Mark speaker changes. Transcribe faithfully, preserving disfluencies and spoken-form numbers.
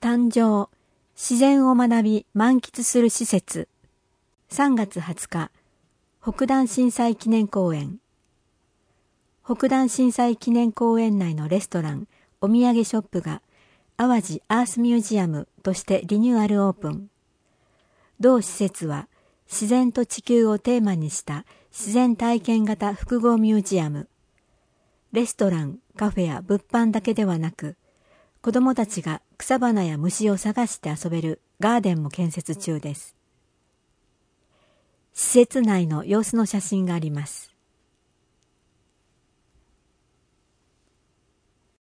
Speaker 1: 誕生、自然を学び満喫する施設。さんがつはつか、北淡震災記念公園。北淡震災記念公園内のレストラン、お土産ショップが淡路アースミュージアムとしてリニューアルオープン。同施設は自然と地球をテーマにした自然体験型複合ミュージアム。レストラン、カフェや物販だけではなく、子どもたちが草花や虫を探して遊べるガーデンも建設中です。施設内の様子の写真があります。